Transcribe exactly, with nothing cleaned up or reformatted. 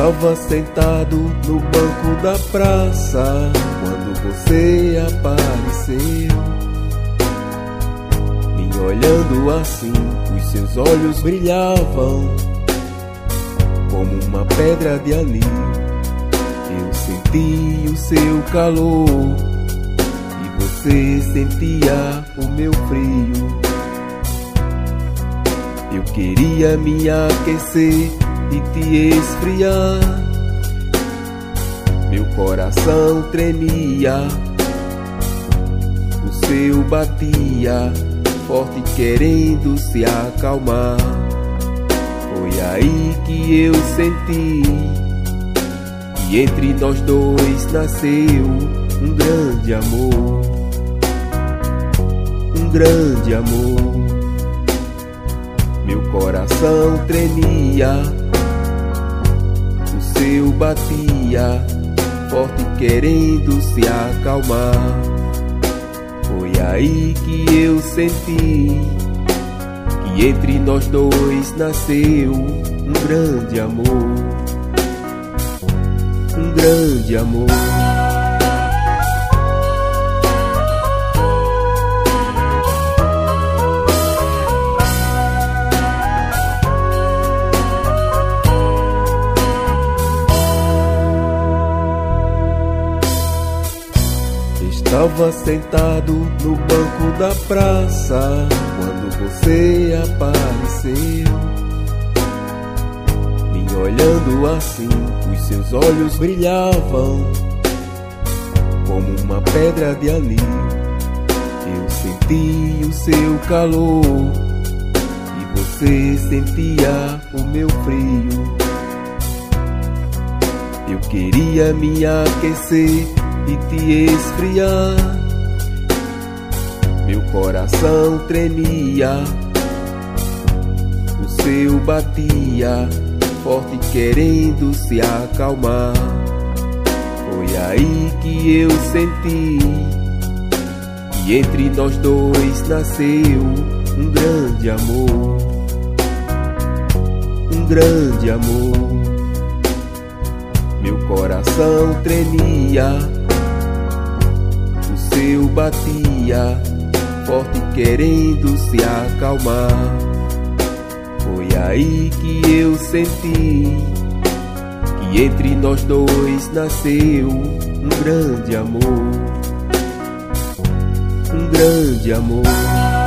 Estava sentado no banco da praça quando você apareceu, me olhando assim, os seus olhos brilhavam como uma pedra de anil. Eu senti o seu calor e você sentia o meu frio. Eu queria me aquecer e te esfriar. Meu coração tremia, o seu batia forte querendo se acalmar. Foi aí que eu senti que entre nós dois nasceu um grande amor, um grande amor. Meu coração tremia, o seu batia forte querendo se acalmar. Foi aí que eu senti que entre nós dois nasceu um grande amor, um grande amor. Estava sentado no banco da praça quando você apareceu, me olhando assim, os seus olhos brilhavam como uma pedra de anil. Eu senti o seu calor e você sentia o meu frio. Eu queria me aquecer e te esfriar. Meu coração tremia, o seu batia forte querendo se acalmar. Foi aí que eu senti que entre nós dois nasceu um grande amor, um grande amor. Meu coração tremia, o seu batia forte querendo se acalmar. Foi aí que eu senti que entre nós dois nasceu um grande amor, um grande amor.